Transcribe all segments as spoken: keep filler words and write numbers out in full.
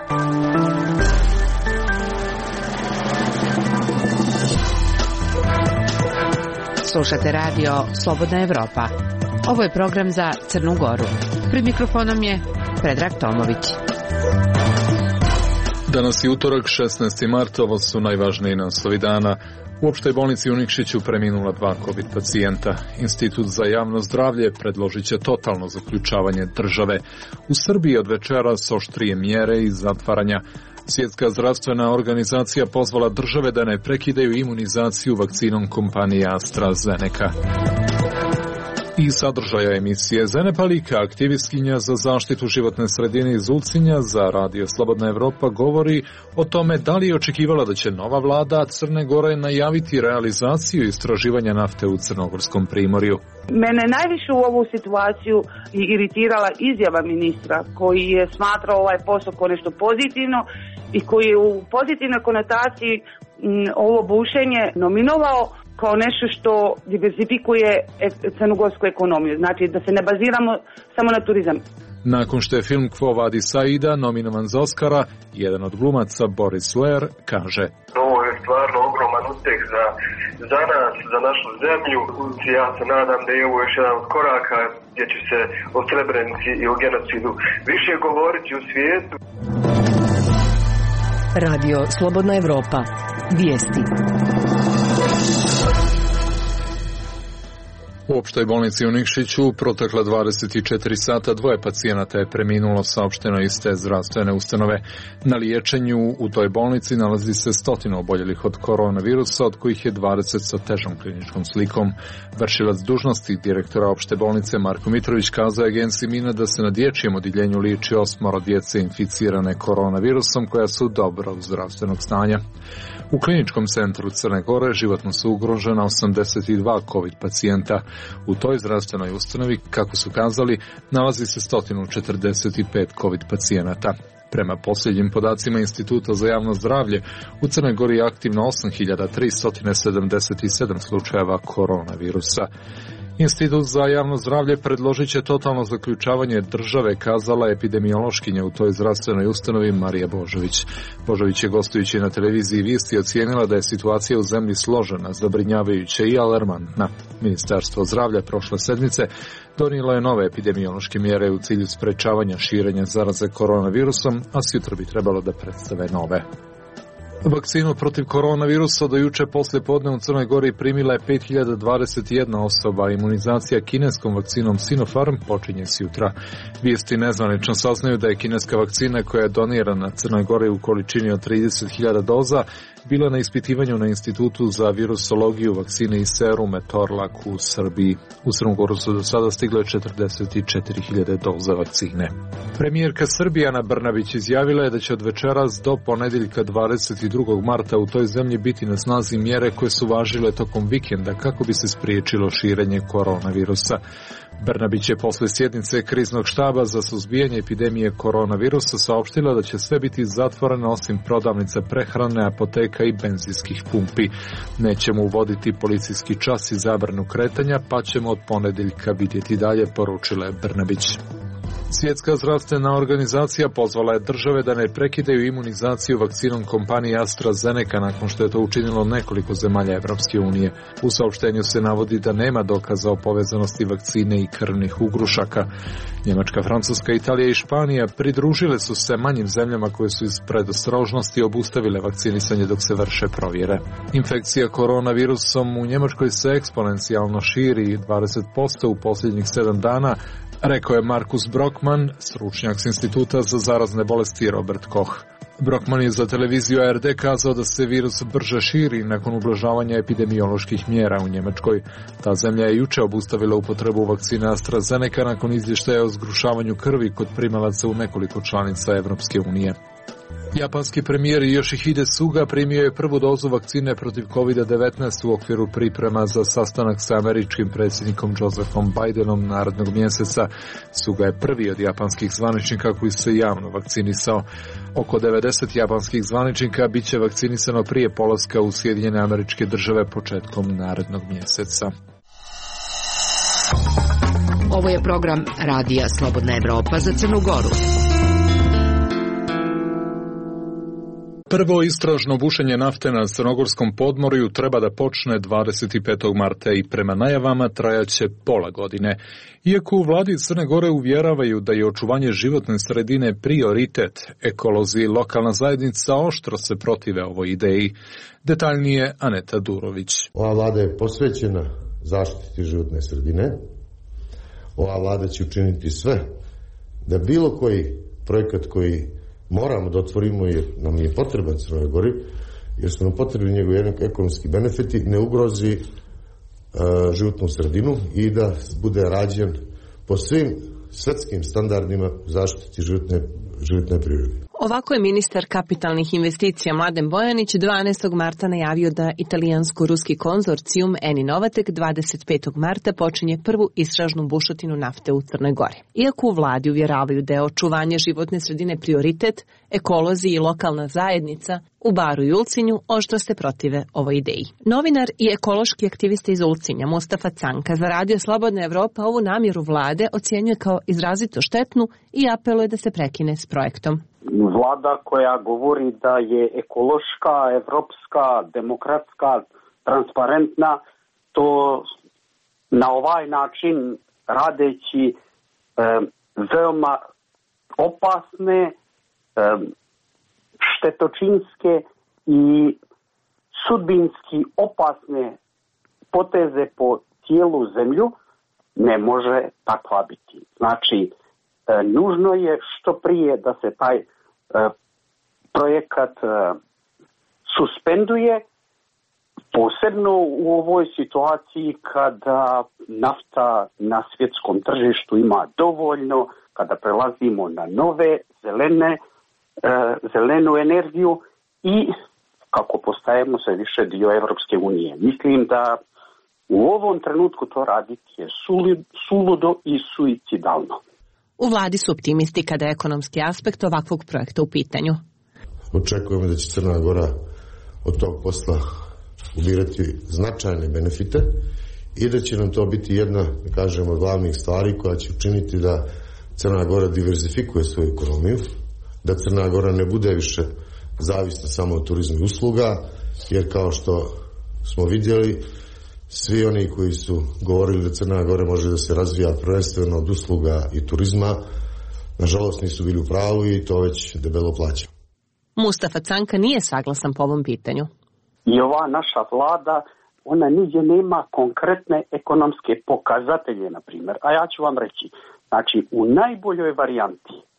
Slušate radio Slobodna Evropa. Ovo je program za Crnu Goru. Pred mikrofonom je Predrag Tomović. Danas je utorak, šesnaesti mart, ovo su najvažniji naslovi dana. U opštoj bolnici u Nikšiću preminula dva COVID pacijenta. Institut za javno zdravlje predložit će totalno zaključavanje države. U Srbiji od večeras oštrije mjere i zatvaranja. Svjetska zdravstvena organizacija pozvala države da ne prekidaju imunizaciju vakcinom kompanije AstraZeneca. I sadržaja emisije Zene Palika, aktivistkinja za zaštitu životne sredine iz Ulcinja za Radio Slobodna Evropa, govori o tome da li je očekivala da će nova vlada Crne Gore najaviti realizaciju istraživanja nafte u Crnogorskom primorju. Mene najviše u ovu situaciju iritirala izjava ministra koji je smatrao ovaj posao kao nešto pozitivno i koji je u pozitivnoj konotaciji ovo bušenje nominovao kao nešto što diversifikuje crnogorsku ekonomiju. Znači da se ne baziramo samo na turizam. Nakon što je film Quo Vadis Aida nominovan za Oscara, jedan od glumaca, Boris Ler, kaže: Ovo je stvarno ogroman uspjeh za, za nas, za našu zemlju. Ja se nadam da je ovo još jedan od koraka gdje će se o Srebrenici i o genocidu više govoriti u svijetu. Radio Slobodna Evropa. Vijesti. U opštoj bolnici u Nikšiću protekla dvadeset četiri sata dvoje pacijenata je preminulo, saopšteno iz te zdravstvene ustanove. Na liječenju u toj bolnici nalazi se stotinu oboljelih od koronavirusa, od kojih je dvadeset sa težom kliničkom slikom. Vršilac dužnosti direktora opšte bolnice Marko Mitrović kazao agenciji Mina da se na dječjem odjeljenju liči osmoro djece inficirane koronavirusom koja su dobrog zdravstvenog stanja. U kliničkom centru Crne Gore životno su ugrožena osamdeset dva COVID pacijenta. U toj zdravstvenoj ustanovi, kako su kazali, nalazi se sto četrdeset pet COVID pacijenata. Prema posljednjim podacima Instituta za javno zdravlje, u Crnoj Gori je aktivno osam hiljada tristo sedamdeset sedam slučajeva koronavirusa. Institut za javno zdravlje predložit će totalno zaključavanje države, kazala epidemiološkinja u toj zdravstvenoj ustanovi Marija Božović. Božović je gostujući na televiziji Vijesti ocijenila da je situacija u zemlji složena, zabrinjavajuća i alarmantna. Ministarstvo zdravlja prošle sedmice donijelo je nove epidemiološke mjere u cilju sprečavanja širenja zaraze koronavirusom, a sutra bi trebalo da predstave nove. Vakcinu protiv koronavirusa do juče poslije podne u Crnoj Gori primila je pet hiljada dvadeset jedna osoba. Imunizacija kineskom vakcinom Sinopharm počinje sjutra. Vijesti nezvanično saznaju da je kineska vakcina koja je donirana Crnoj Gori u količini od trideset hiljada doza bila na ispitivanju na Institutu za virusologiju vakcine i serume Torlak u Srbiji. U Crnu Goru su do sada stigle četrdeset četiri hiljade doza vakcine. Premijerka Srbije Ana Brnabić izjavila je da će od večeras do ponedjeljka dvadeset drugog marta u toj zemlji biti na snazi mjere koje su važile tokom vikenda kako bi se spriječilo širenje koronavirusa. Brnabić je posle sjednice kriznog štaba za suzbijanje epidemije koronavirusa saopštila da će sve biti zatvoreno osim prodavnica prehrane, apoteka i benzinskih pumpi. Nećemo uvoditi policijski čas i zabranu kretanja, pa ćemo od ponedjeljka vidjeti dalje, poručila je Brnabić. Svjetska zdravstvena organizacija pozvala je države da ne prekidaju imunizaciju vakcinom kompanije AstraZeneca nakon što je to učinilo nekoliko zemalja Evropske unije. U saopštenju se navodi da nema dokaza o povezanosti vakcine i krvnih ugrušaka. Njemačka, Francuska, Italija i Španija pridružile su se manjim zemljama koje su iz predostrožnosti obustavile vakcinisanje dok se vrše provjere. Infekcija koronavirusom u Njemačkoj se eksponencijalno širi dvadeset posto u posljednjih sedam dana, rekao je Markus Brockmann, stručnjak s Instituta za zarazne bolesti Robert Koch. Brockmann je za televiziju A R D kazao da se virus brže širi nakon ublažavanja epidemioloških mjera u Njemačkoj. Ta zemlja je juče obustavila upotrebu vakcine AstraZeneca nakon izvještaja o zgrušavanju krvi kod primalaca u nekoliko članica Evropske unije. Japanski premijer Yoshihide Suga primio je prvu dozu vakcine protiv kovid devetnaest u okviru priprema za sastanak sa američkim predsjednikom Josephom Bidenom narednog mjeseca. Suga je prvi od japanskih zvaničnika koji se javno vakcinisao. Oko devedeset japanskih zvaničnika bit će vakcinisano prije polaska u Sjedinjene Američke Države početkom narednog mjeseca. Ovo je program Radija Slobodna Evropa za Crnu Goru. Prvo istražno bušenje nafte na crnogorskom podmorju treba da počne dvadeset petog marta i prema najavama trajaće pola godine. Iako u vladi Crne Gore uvjeravaju da je očuvanje životne sredine prioritet, ekolozi i lokalna zajednica oštro se protive ovoj ideji. Detaljnije Aneta Durović. Ova vlada je posvećena zaštiti životne sredine. Ova vlada će učiniti sve da bilo koji projekat koji moramo da otvorimo jer nam je potreban Crnoj Gori, jer su nam potrebni njegovi ekonomski benefiti, ne ugrozi uh, životnu sredinu i da bude rađen po svim svetskim standardima zaštiti životne, životne prirode. Ovako je ministar kapitalnih investicija Mladen Bojanić dvanaestog marta najavio da italijansko-ruski konzorcijum Eni Novatek dvadeset petog marta počinje prvu istražnu bušotinu nafte u Crnoj Gori. Iako u vladi uvjeravaju da je očuvanje životne sredine prioritet, ekolozi i lokalna zajednica u Baru i Ulcinju oštro se protive ovoj ideji. Novinar i ekološki aktivista iz Ulcinja Mustafa Canka za Radio Slobodna Evropa ovu namjeru vlade ocjenjuje kao izrazito štetnu i apeluje da se prekine s projektom. Vlada koja govori da je ekološka, evropska, demokratska, transparentna, to na ovaj način radeći e, veoma opasne, e, štetočinske i sudbinski opasne poteze po cijelu zemlju, ne može takva biti. Znači, e, nužno je što prije da se taj projekat suspenduje, posebno u ovoj situaciji kada nafta na svjetskom tržištu ima dovoljno, kada prelazimo na nove zelene, zelenu energiju i kako postajemo sve više dio Evropske unije. Mislim da u ovom trenutku to raditi je suludo i suicidalno. U vladi su optimisti kada je ekonomski aspekt ovakvog projekta u pitanju. Očekujemo da će Crna Gora od tog posla ubirati značajne benefite i da će nam to biti jedna, da kažemo, od glavnih stvari koja će učiniti da Crna Gora diverzifikuje svoju ekonomiju, da Crna Gora ne bude više zavisna samo od turizma i usluga, jer kao što smo vidjeli, svi oni koji su govorili da Crna Gora može da se razvija prvenstveno od usluga i turizma, nažalost nisu bili u pravu i to već debelo plaća. Mustafa Canka nije saglasan po ovom pitanju. I ova naša vlada, ona nigdje nema konkretne ekonomske pokazatelje, na primjer. A ja ću vam reći, znači u najboljoj varijanti e,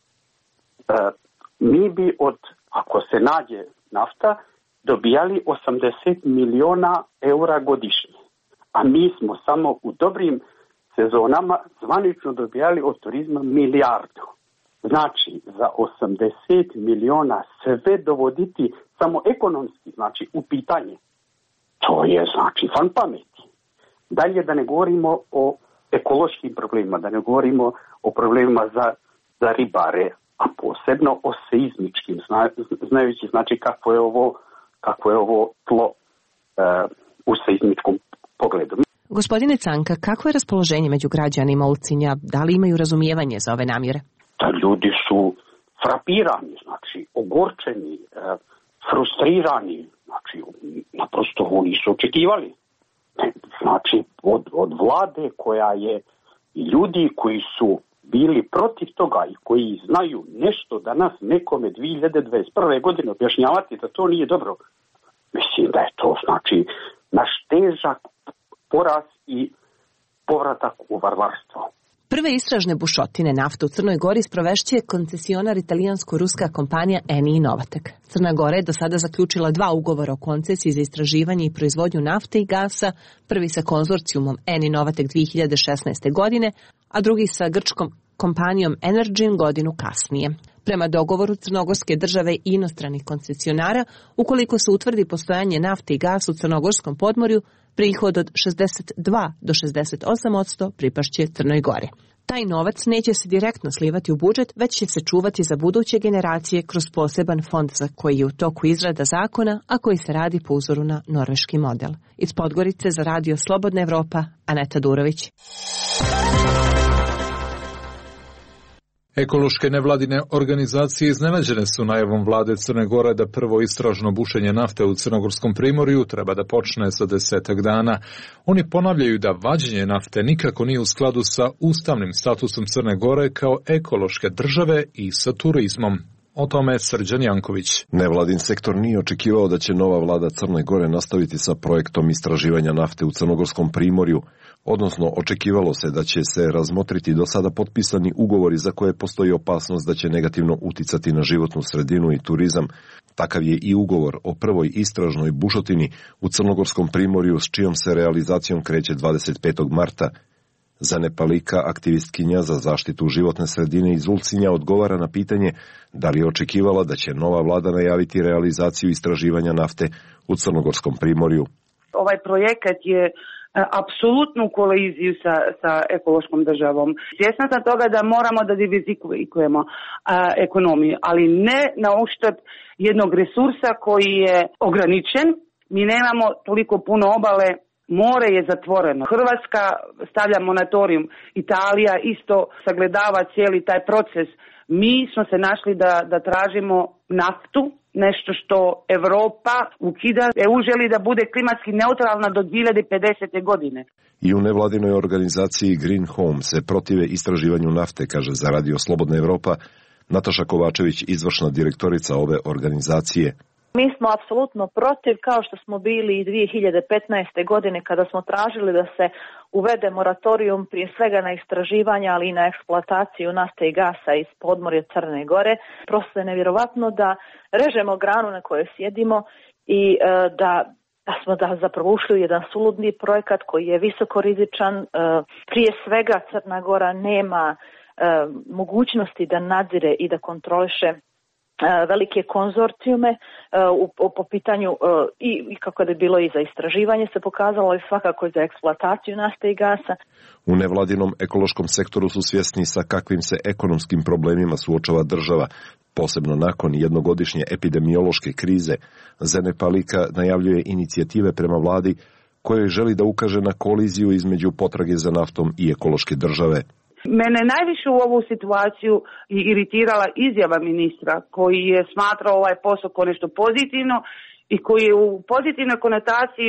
mi bi od, ako se nađe nafta, dobijali osamdeset miliona eura godišnje. A mi smo samo u dobrim sezonama zvanično dobijali od turizma milijardu. Znači, za osamdeset miliona sve dovoditi samo ekonomski, znači u pitanje, to je znači van pameti. Dalje da ne govorimo o ekološkim problemima, da ne govorimo o problemima za, za ribare, a posebno o seizmičkim, zna, znajući znači kako je ovo, kako je ovo tlo uh, u seizmičkom pogledu. Gospodine Canka, kako je raspoloženje među građanima Ulcinja? Da li imaju razumijevanje za ove namjere? Da ljudi su frapirani, znači ogorčeni, e, frustrirani, znači naprosto oni su očekivali. Znači od, od vlade koja je i ljudi koji su bili protiv toga i koji znaju nešto danas nekome dvije hiljade dvadeset prve godine objašnjavati da to nije dobro. Mislim da je to znači naš težak poraz i povratak u varvarstvo. Prve istražne bušotine nafte u Crnoj Gori sprovešće koncesionar italijansko-ruska kompanija Eni Novatek. Crna Gora je do sada zaključila dva ugovora o koncesiji za istraživanje i proizvodnju nafte i gasa, prvi sa konzorcijumom Eni Novatek dvije hiljade šesnaeste. godine, a drugi sa grčkom kompanijom Energyn godinu kasnije. Prema dogovoru crnogorske države i inostranih koncesionara, ukoliko se utvrdi postojanje nafte i gasa u crnogorskom podmorju, prihod od šezdeset dva do šezdeset osam posto pripašće Crnoj Gori. Taj novac neće se direktno slivati u budžet, već će se čuvati za buduće generacije kroz poseban fond za koji je u toku izrada zakona, a koji se radi po uzoru na norveški model. Iz Podgorice za Radio Slobodna Evropa, Aneta Durović. Ekološke nevladine organizacije iznenađene su najavom vlade Crne Gore da prvo istražno bušenje nafte u Crnogorskom primorju treba da počne za desetak dana. Oni ponavljaju da vađenje nafte nikako nije u skladu sa ustavnim statusom Crne Gore kao ekološke države i sa turizmom. O tome Srđan Janković. Nevladin sektor nije očekivao da će nova vlada Crne Gore nastaviti sa projektom istraživanja nafte u Crnogorskom primorju, odnosno očekivalo se da će se razmotriti do sada potpisani ugovori za koje postoji opasnost da će negativno uticati na životnu sredinu i turizam. Takav je i ugovor o prvoj istražnoj bušotini u Crnogorskom primorju s čijom se realizacijom kreće dvadeset petog marta. Zane Palika, aktivistkinja za zaštitu životne sredine iz Ulcinja, odgovara na pitanje da li je očekivala da će nova vlada najaviti realizaciju istraživanja nafte u Crnogorskom primorju. Ovaj projekat je apsolutnu koliziju sa, sa ekološkom državom. Svjesna sam toga da moramo da diverzifikujemo ekonomiju, ali ne na uštrb jednog resursa koji je ograničen. Mi nemamo toliko puno obale, more je zatvoreno. Hrvatska stavlja moratorium, Italija isto sagledava cijeli taj proces. Mi smo se našli da, da tražimo naftu, nešto što Europa ukida. E U želi da bude klimatski neutralna do dvije hiljade pedesete. godine. I u nevladinoj organizaciji Green Home se protive istraživanju nafte, kaže za Radio Slobodna Evropa Nataša Kovačević, izvršna direktorica ove organizacije. Mi smo apsolutno protiv, kao što smo bili i dvije hiljade petnaeste. godine kada smo tražili da se uvede moratorium prije svega na istraživanja, ali i na eksploataciju nafte i gasa iz podmorja Crne Gore. Prosto je nevjerovatno da režemo granu na kojoj sjedimo i e, da, da smo da zapravo ušli u jedan suludni projekat koji je visoko rizičan. E, prije svega Crna Gora nema e, mogućnosti da nadzire i da kontroliše velike konzorcijume uh, po pitanju uh, i, i kako je bilo i za istraživanje se pokazalo i svakako i za eksploataciju nafte i gasa. U nevladinom ekološkom sektoru su svjesni sa kakvim se ekonomskim problemima suočava država, posebno nakon jednogodišnje epidemiološke krize. Zane Palika najavljuje inicijative prema vladi koje želi da ukaže na koliziju između potrage za naftom i ekološke države. Mene najviše u ovu situaciju iritirala izjava ministra koji je smatrao ovaj posao kao nešto pozitivno i koji je u pozitivnoj konotaciji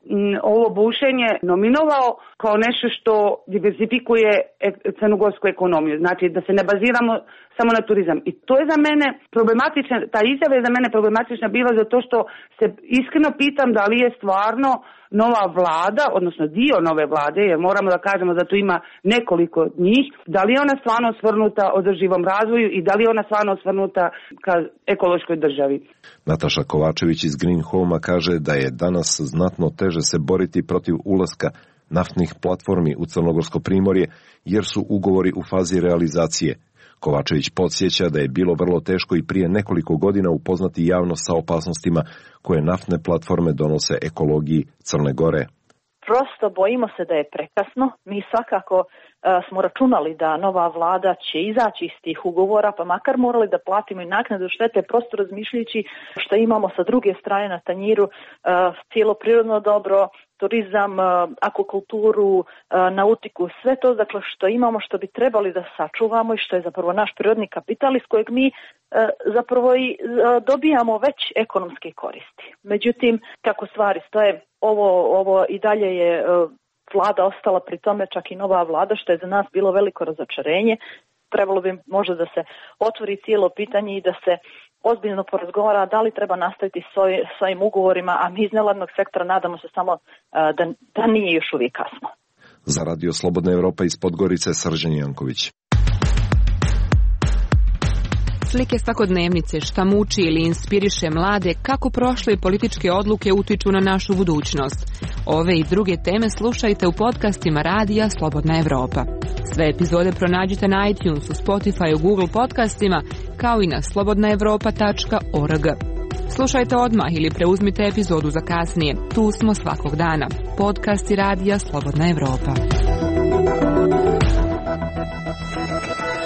ovo bušenje nominovao kao nešto što diversifikuje crnogorsku ekonomiju. Znači da se ne baziramo samo na turizam. I to je za mene problematična, ta izjava je za mene problematična bila zato što se iskreno pitam da li je stvarno nova vlada, odnosno dio nove vlade, jer moramo da kažemo da tu ima nekoliko njih, da li je ona stvarno osvrnuta održivom razvoju i da li je ona stvarno osvrnuta ka ekološkoj državi. Nataša Kovačević iz Green Home-a kaže da je danas znatno teže se boriti protiv ulaska naftnih platformi u Crnogorsko primorje, jer su ugovori u fazi realizacije. Kovačević podsjeća da je bilo vrlo teško i prije nekoliko godina upoznati javnost sa opasnostima koje naftne platforme donose ekologiji Crne Gore. Prosto bojimo se da je prekasno. Mi svakako uh, smo računali da nova vlada će izaći iz tih ugovora, pa makar morali da platimo i naknadu štete, prosto razmišljajući što imamo sa druge strane na tanjiru, uh, cijelo prirodno dobro, turizam, uh, akvakulturu, uh, nautiku, sve to dakle što imamo, što bi trebali da sačuvamo i što je zapravo naš prirodni kapital iz kojeg mi uh, zapravo i uh, dobijamo već ekonomske koristi. Međutim, kako stvari stoje, ovo, ovo i dalje je uh, vlada ostala pri tome, čak i nova vlada, što je za nas bilo veliko razočarenje. Trebalo bi možda da se otvori cijelo pitanje i da se ozbiljno porazgovara da li treba nastaviti s ovim ugovorima, a mi iz nevladinog sektora nadamo se samo uh, da, da nije još uvijek kasno. Za Radio Slobodna Evropa iz Podgorice, Srđan Janković. Slike svakodnevnice šta muči ili inspiriše mlade, kako prošle političke odluke utiču na našu budućnost. Ove i druge teme slušajte u podcastima Radija Slobodna Evropa. Sve epizode pronađite na iTunesu, Spotifyu, Google podcastima, kao i na slobodna evropa tačka org. Slušajte odmah ili preuzmite epizodu za kasnije. Tu smo svakog dana. Podcasti Radija Slobodna Evropa.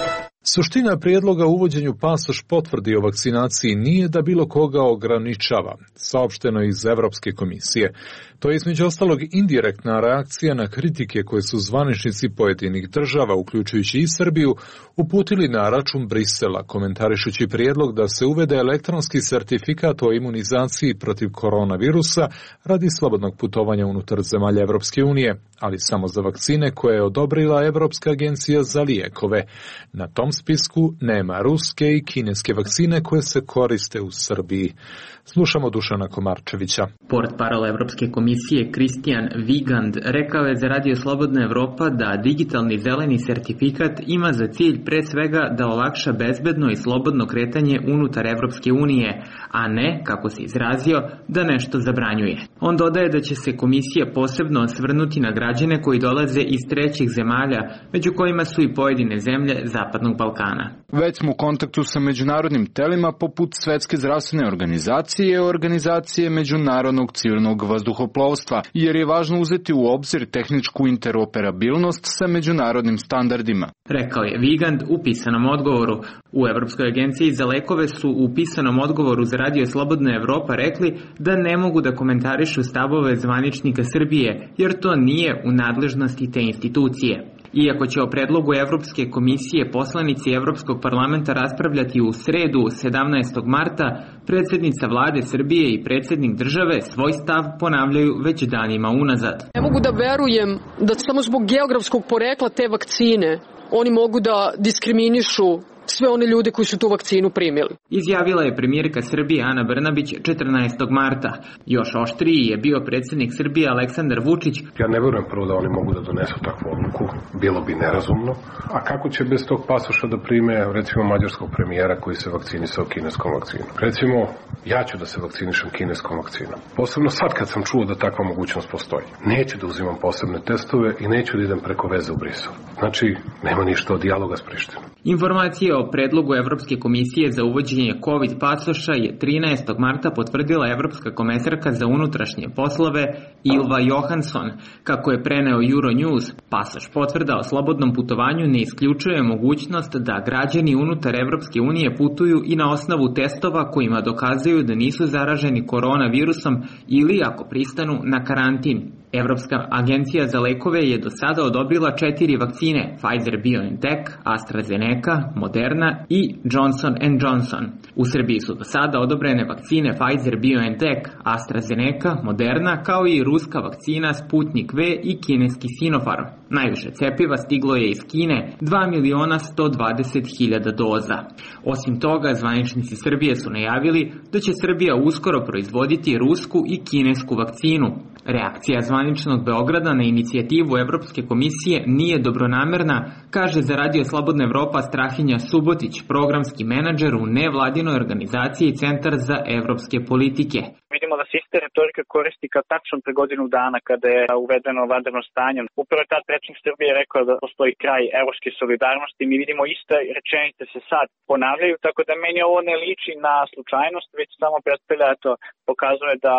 Suština prijedloga o uvođenju pasoš potvrdi o vakcinaciji nije da bilo koga ograničava, saopšteno iz Evropske komisije. To je između ostalog indirektna reakcija na kritike koje su zvaničnici pojedinih država, uključujući i Srbiju, uputili na račun Brisela, komentarišući prijedlog da se uvede elektronski sertifikat o imunizaciji protiv koronavirusa radi slobodnog putovanja unutar zemalja Evropske unije, ali samo za vakcine koje je odobrila Evropska agencija za lijekove. Na tom spisku nema ruske i kineske vakcine koje se koriste u Srbiji. Slušamo Dušana Komarčevića. Portparol Evropske komisije Kristijan Vigand rekao je za Radio Slobodna Evropa da digitalni zeleni sertifikat ima za cilj pre svega da olakša bezbedno i slobodno kretanje unutar Evropske unije, a ne, kako se izrazio, da nešto zabranjuje. On dodaje da će se komisija posebno osvrnuti na građane koji dolaze iz trećih zemalja, među kojima su i pojedine zemlje Zapadnog Balkana. Već smo u kontaktu sa međunarodnim telima poput Svetske zdravstvene organizacije i organizacije Međunarodnog civilnog vazduhoplovstva, jer je važno uzeti u obzir tehničku interoperabilnost sa međunarodnim standardima. Rekao je Vigand u pisanom odgovoru. U Evropskoj agenciji za lekove su u pisanom odgovoru za Radio Slobodna Evropa rekli da ne mogu da komentarišu stavove zvaničnika Srbije, jer to nije u nadležnosti te institucije. Iako će o predlogu Evropske komisije poslanici Evropskog parlamenta raspravljati u sredu sedamnaestog marta, predsjednica vlade Srbije i predsjednik države svoj stav ponavljaju već danima unazad. Ne mogu da verujem da samo zbog geografskog porekla te vakcine oni mogu da diskriminišu sve one ljude koji su tu vakcinu primili. Izjavila je premijerka Srbije Ana Brnabić četrnaestog marta. Još oštriji je bio predsjednik Srbije Aleksandar Vučić. Ja ne verujem prvo da oni mogu da donesu takvu odluku, bilo bi nerazumno. A kako će bez tog pasoša da prime, recimo, mađarskog premijera koji se vakcinisao kineskom vakcinom? Recimo, ja ću da se vakcinišem kineskom vakcinom. Posebno sad kad sam čuo da takva mogućnost postoji. Neću da uzimam posebne testove i neću da idem preko veze u Brisel. Znači, nema ništa od dijaloga s Prištinom. Informacije o predlogu Evropske komisije za uvođenje COVID pasoša je trinaestog marta potvrdila Evropska komesarka za unutrašnje poslove Ylva Johansson. Kako je preneo Euronews, pasoš potvrda o slobodnom putovanju ne isključuje mogućnost da građani unutar Evropske unije putuju i na osnovu testova kojima dokazuju da nisu zaraženi koronavirusom ili ako pristanu na karantin. Evropska agencija za lekove je do sada odobrila četiri vakcine: Pfizer-BioNTech, AstraZeneca, Moderna i Johnson and Johnson. U Srbiji su do sada odobrene vakcine Pfizer-BioNTech, AstraZeneca, Moderna, kao i ruska vakcina Sputnik V i kineski Sinopharm. Najviše cepiva stiglo je iz Kine, dva miliona sto dvadeset hiljada doza. Osim toga, zvaničnici Srbije su najavili da će Srbija uskoro proizvoditi rusku i kinesku vakcinu. Reakcija zvaničnog Beograda na inicijativu Evropske komisije nije dobronamerna, kaže za Radio Slobodna Evropa Strahinja Subotić, programski menadžer u nevladinoj organizaciji Centar za evropske politike. Vidimo da se ista retorika koristi kao tačno pre godinu dana kada je uvedeno vanredno stanje. Upravo je tad predsjednik Srbije rekao da postoji kraj evropske solidarnosti. Mi vidimo iste rečenice se sad ponavljaju, tako da meni ovo ne liči na slučajnost, već samo predstavlja, to pokazuje da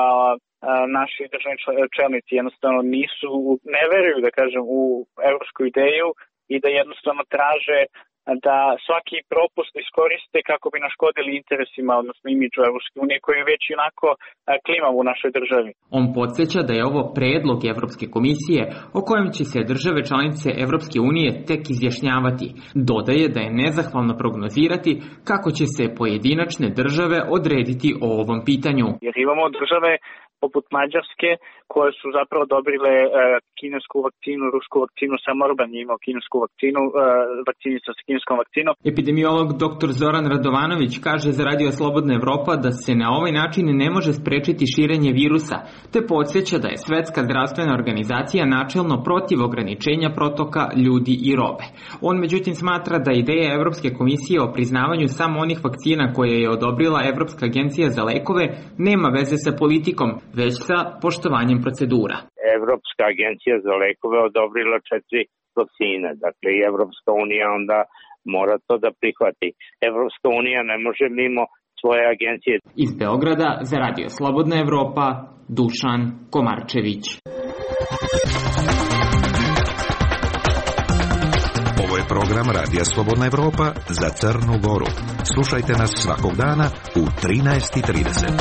naši državni čelnici jednostavno nisu, ne veruju, da kažem, u evropsku ideju i da jednostavno traže da svaki propust iskoriste kako bi naškodili interesima, odnosno imidžu Evropske unije koji je već onako klimav u našoj državi. On podsjeća da je ovo predlog Evropske komisije o kojem će se države članice Evropske unije tek izjašnjavati. Dodaje da je nezahvalno prognozirati kako će se pojedinačne države odrediti o ovom pitanju. Jer imamo države poput Mađarske, koje su zapravo dobrile e, kinesku vakcinu, rusku vakcinu, samo Orban je imao kinesku vakcinu, e, vakcinica sa kineskom vakcinom. Epidemiolog doktor Zoran Radovanović kaže za Radio Slobodna Evropa da se na ovaj način ne može sprečiti širenje virusa, te podsjeća da je Svetska zdravstvena organizacija načelno protiv ograničenja protoka ljudi i robe. On međutim smatra da ideja Evropske komisije o priznavanju samo onih vakcina koje je odobrila Evropska agencija za lekove nema veze sa politikom, već sa poštovanjem procedura. Evropska agencija za lekove odobrila četiri vakcine, dakle i Evropska unija onda mora to da prihvati. Evropska unija ne može mimo svoje agencije. Iz Beograda za Radio Slobodna Evropa, Dušan Komarčević. Ovo je program program Radija Slobodna Evropa za Crnu Goru. Slušajte nas svakog dana u trinaest i trideset.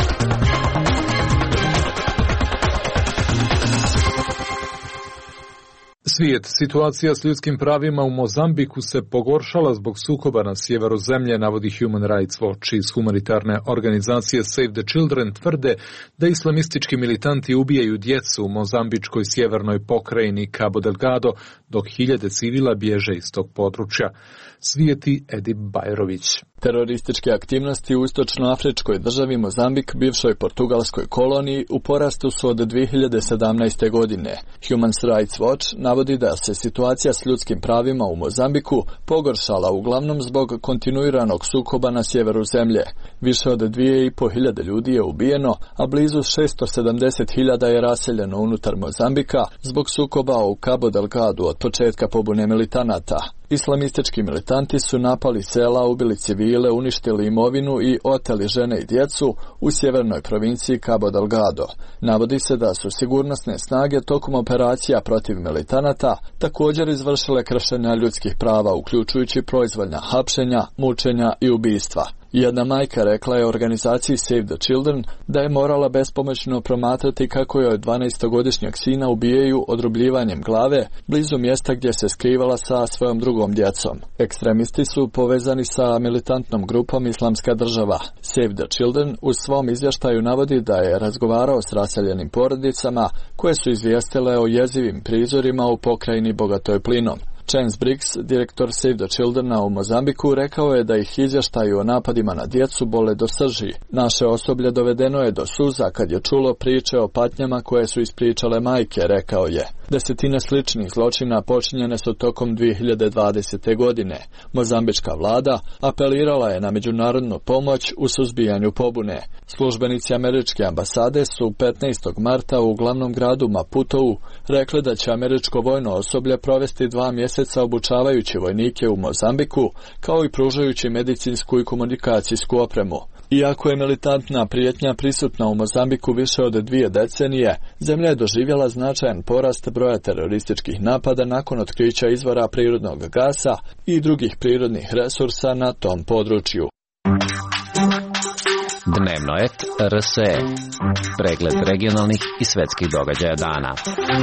Svijet. Situacija s ljudskim pravima u Mozambiku se pogoršala zbog sukoba na sjeveru zemlje, navodi Human Rights Watch. Iz humanitarne organizacije Save the Children tvrde da islamistički militanti ubijaju djecu u mozambičkoj sjevernoj pokrajini Cabo Delgado, dok hiljade civila bježe iz tog područja. Svijeti Edi Bajrović. Terorističke aktivnosti u istočnoafričkoj državi Mozambik, bivšoj portugalskoj koloniji, u porastu su od dvije hiljade sedamnaeste. godine. Human Rights Watch navodi da se situacija s ljudskim pravima u Mozambiku pogoršala uglavnom zbog kontinuiranog sukoba na sjeveru zemlje. Više od dvije i po hiljade ljudi je ubijeno, a blizu šesto sedamdeset hiljada je raseljeno unutar Mozambika zbog sukoba u Cabo Delgado od početka pobune militanata. Islamistički militanti su napali sela, ubili civile, uništili imovinu i oteli žene i djecu u sjevernoj provinciji Cabo Delgado. Navodi se da su sigurnosne snage tokom operacija protiv militanata također izvršile kršenja ljudskih prava, uključujući proizvoljna hapšenja, mučenja i ubistva. Jedna majka rekla je organizaciji Save the Children da je morala bespomoćno promatrati kako je od dvanaestogodišnjeg sina ubijaju odrubljivanjem glave blizu mjesta gdje se skrivala sa svojom drugom djecom. Ekstremisti su povezani sa militantnom grupom Islamska država. Save the Children u svom izvještaju navodi da je razgovarao s raseljenim porodicama koje su izvijestile o jezivim prizorima u pokrajini bogatoj plinom. Chance Briggs, direktor Save the Childrena u Mozambiku, rekao je da ih izvještaju o napadima na djecu bole do srži. Naše osoblje dovedeno je do suza kad je čulo priče o patnjama koje su ispričale majke, rekao je. Desetine sličnih zločina počinjene su tokom dvije hiljade dvadesete. godine. Mozambička vlada apelirala je na međunarodnu pomoć u suzbijanju pobune. Službenici američke ambasade su petnaestog marta u glavnom gradu Maputou rekli da će američko vojno osoblje provesti dva mjeseca obučavajući vojnike u Mozambiku, kao i pružajući medicinsku i komunikacijsku opremu. Iako je militantna prijetnja prisutna u Mozambiku više od dvije decenije, zemlja je doživjela značajan porast broja terorističkih napada nakon otkrića izvora prirodnog gasa i drugih prirodnih resursa na tom području. Dnevnoet R S E. Pregled regionalnih i svetskih događaja dana.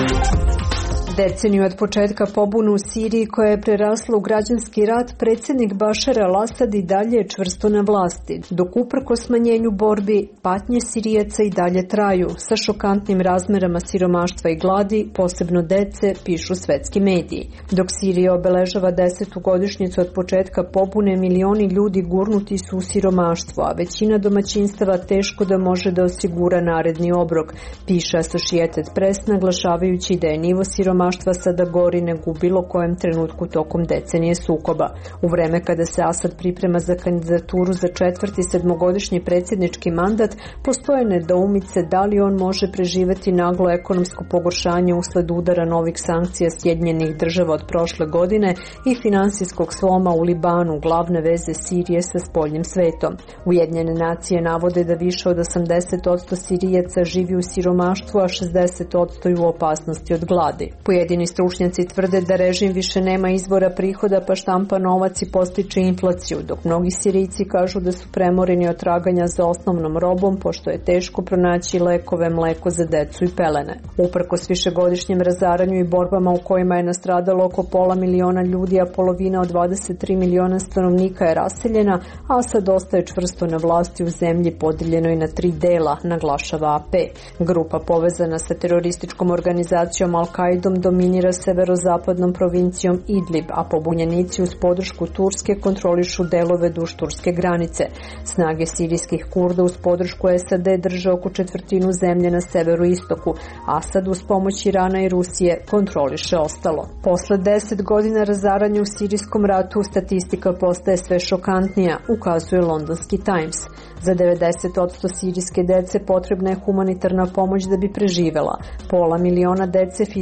Deceniju od početka pobune u Siriji koja je prerasla u građanski rat, predsjednik Bašar al-Asad i dalje je čvrsto na vlasti, dok uprkos smanjenju borbi, patnje Sirijaca i dalje traju, sa šokantnim razmerama siromaštva i gladi, posebno dece, pišu svetski mediji. Dok Sirija obeležava desetu godišnjicu od početka pobune, milioni ljudi gurnuti su u siromaštvo, a većina domaćinstava teško da može da osigura naredni obrok, piše Associated Press, naglašavajući da je nivo siromaštva sada gori nego u bilo kojem trenutku tokom decenije sukoba. U vreme kada se Asad priprema za kandidaturu za četvrti sedmogodišnji predsjednički mandat, postoje nedoumice da li on može preživjeti naglo ekonomsko pogoršanje usled udara novih sankcija Sjedinjenih država od prošle godine i finansijskog sloma u Libanu, glavne veze Sirije sa spoljnim svetom. Ujedinjene nacije navode da više od osamdeset posto Sirijaca živi u siromaštvu, a šezdeset posto je u opasnosti od gladi. Pojedini stručnjaci tvrde da režim više nema izvora prihoda pa štampa novac i postiče inflaciju, dok mnogi Sirijci kažu da su premoreni od traganja za osnovnom robom, pošto je teško pronaći lekove, mleko za decu i pelene. Uprkos višegodišnjem razaranju i borbama u kojima je nastradalo oko pola miliona ljudi, a polovina od dvadeset tri miliona stanovnika je raseljena, Asad ostaje čvrsto na vlasti u zemlji podijeljenoj na tri dela, naglašava A P. Grupa povezana sa terorističkom organizacijom Al-Qaidom dominira severozapadnom provincijom Idlib, a pobunjenici uz podršku Turske kontrolišu delove duž turske granice. Snage sirijskih Kurda uz podršku S A D drže oko četvrtinu zemlje na severu istoku. Asad uz pomoć Irana i Rusije kontroliše ostalo. Posle deset godina razaranja u sirijskom ratu statistika postaje sve šokantnija, ukazuje londonski Times. Za devedeset posto sirijske dece potrebna je humanitarna pomoć da bi preživela. Pola miliona dece fizički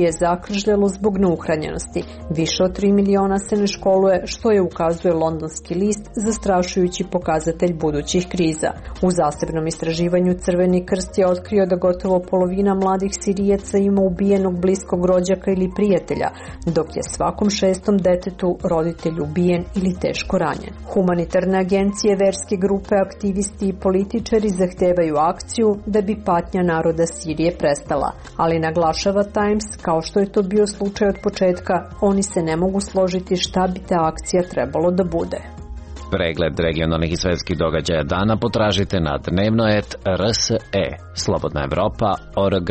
je zakržljalo zbog neuhranjenosti. Više od tri miliona se ne školuje, što je, ukazuje londonski list, zastrašujući pokazatelj budućih kriza. U zasebnom istraživanju Crveni krst je otkrio da gotovo polovina mladih Sirijaca ima ubijenog bliskog rođaka ili prijatelja, dok je svakom šestom detetu roditelj ubijen ili teško ranjen. Humanitarne agencije, verske grupe, aktivisti i političari zahtevaju akciju da bi patnja naroda Sirije prestala, ali naglašava Times, kao što je to bio slučaj od početka, oni se ne mogu složiti šta bi ta akcija trebalo da bude. Pregled regionalnih i svetskih događaja dana potražite na dnevnoet R S E, Slobodna Evropa, O R G.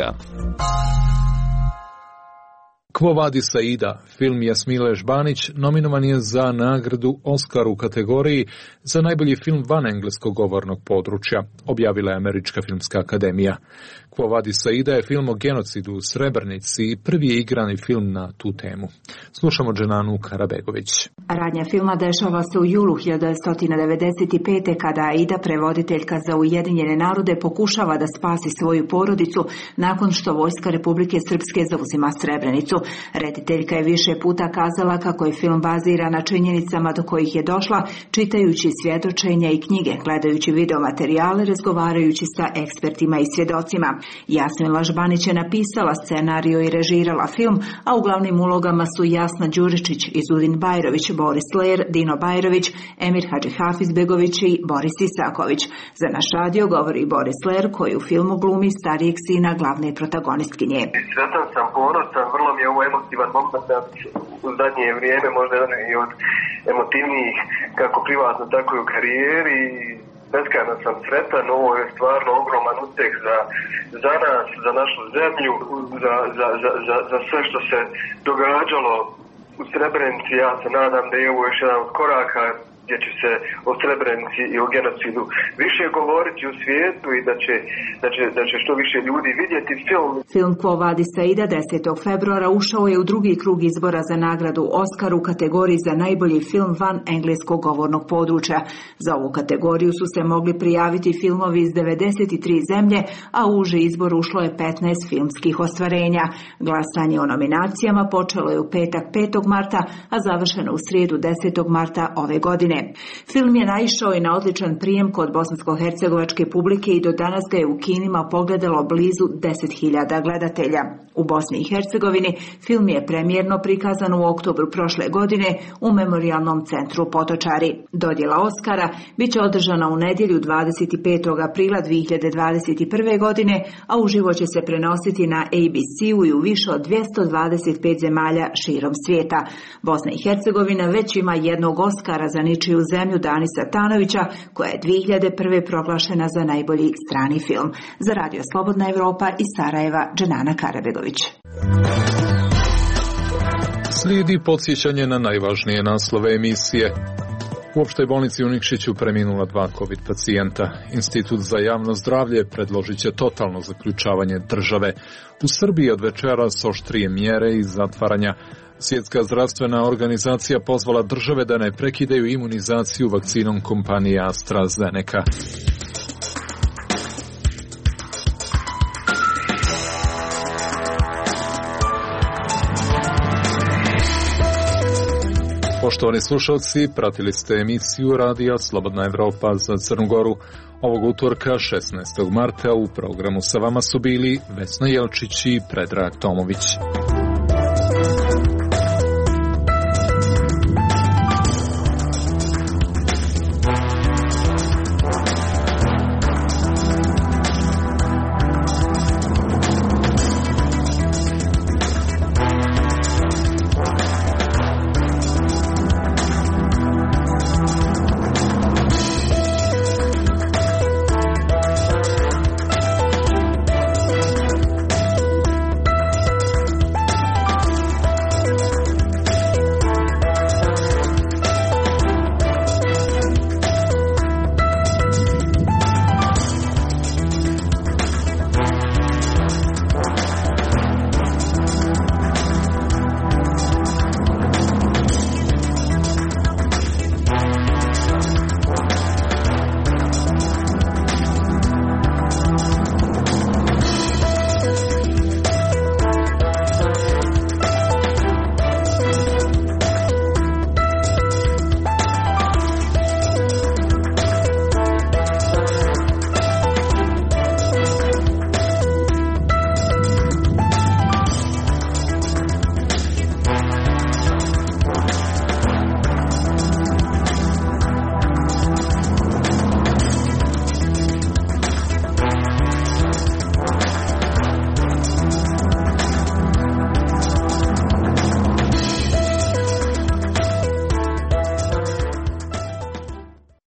Quo Vadis Aida, film Jasmile Žbanić, nominovan je za nagradu Oscar u kategoriji za najbolji film van engleskog govornog područja, objavila je Američka filmska akademija. Quo Vadis Aida je film o genocidu u Srebrenici i prvi je igrani film na tu temu. Slušamo Dženanu Karabegović. Radnja filma dešava se u julu hiljadu devetsto devedeset pete. kada Aida, prevoditeljka za Ujedinjene narode, pokušava da spasi svoju porodicu nakon što vojska Republike Srpske zauzima Srebrenicu. Rediteljka je više puta kazala kako je film bazira na činjenicama do kojih je došla, čitajući svjedočenja i knjige, gledajući videomaterijale, razgovarajući sa ekspertima i svjedocima. Jasmila Žbanić je napisala scenariju i režirala film, a u glavnim ulogama su Jasna Đuričić, Izudin Bajrović, Boris Ler, Dino Bajrović, Emir Hadžihafizbegović i Boris Isaković. Za naš radio govori Boris Ler, koji u filmu glumi starijeg sina glavne protagonistkinje. Sretan sam, ponosan, vrlo mi je ovo emotivan moment u zadnje vrijeme, možda jedan i od emotivnijih kako privatno, tako i u karijeri. Beskrajno sam sretan, ovo je stvarno ogroman uspjeh za, za nas, za našu zemlju, za, za, za, za, za sve što se događalo u Srebrenici. Ja se nadam da je ovo još jedan od koraka gdje će se o Srebrenici i o genocidu više govoriti u svijetu i da će, da će, da će što više ljudi vidjeti film. Film Quo Vadis Aida desetog februara ušao je u drugi krug izbora za nagradu Oscar u kategoriji za najbolji film van engleskog govornog područja. Za ovu kategoriju su se mogli prijaviti filmovi iz devedeset tri zemlje, a u uži izbor ušlo je petnaest filmskih ostvarenja. Glasanje o nominacijama počelo je u petak petog marta, a završeno u srijedu desetog marta ove godine. Film je naišao i na odličan prijem kod bosansko-hercegovačke publike i do danas ga je u kinima pogledalo blizu deset hiljada gledatelja. U Bosni i Hercegovini film je premijerno prikazan u oktobru prošle godine u Memorijalnom centru Potočari. Dodjela Oskara bit će održana u nedjelju dvadeset petog aprila dvije hiljade dvadeset prve. godine, a uživo će se prenositi na A B C-u i u više od dvjesto dvadeset pet zemalja širom svijeta. Bosna i Hercegovina već ima jednog Oskara za ničiju zemlju Danisa Tanovića, koja je dvije hiljade prve. proglašena za najbolji strani film. Za Radio Slobodna Evropa iz Sarajeva, Dženana Karabegović. Slijedi podsjećanje na najvažnije naslove emisije. U opštoj bolnici u Nikšiću preminula dva COVID pacijenta. Institut za javno zdravlje predložit će totalno zaključavanje države. U Srbiji od večeras oštrije mjere i zatvaranja. Svjetska zdravstvena organizacija pozvala države da ne prekidaju imunizaciju vakcinom kompanije AstraZeneca. Poštovani slušalci, pratili ste emisiju Radija Slobodna Evropa za Crnu Goru. Ovog utorka, šesnaestog marta, u programu sa vama su bili Vesna Jelčić i Predrag Tomović.